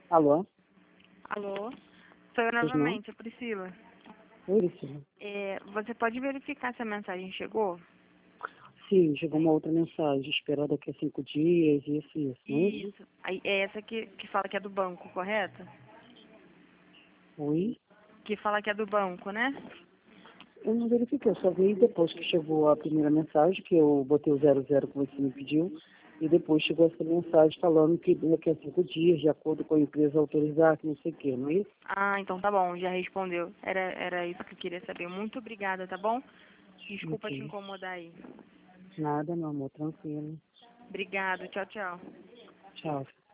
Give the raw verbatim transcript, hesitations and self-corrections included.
Alô? Alô? Sou eu Pois não? novamente, a Priscila. Oi, Priscila. É, você pode verificar se a mensagem chegou? Sim, chegou uma outra mensagem, esperar daqui a cinco dias, isso, isso, não é isso? Isso. Aí, é essa que, que fala que é do banco, correto? Oi? Que fala que é do banco, né? Eu não verifiquei, eu só vi depois que chegou a primeira mensagem, que eu botei o zero zero que você me pediu, e depois chegou essa mensagem falando que daqui a cinco dias, de acordo com a empresa autorizar, que não sei o quê, não é isso? Ah, então tá bom, já respondeu. Era, era isso que eu queria saber. Muito obrigada, tá bom? Desculpa te Ok. incomodar aí. Nada, meu amor, tranquilo. Obrigada, tchau, tchau. Tchau.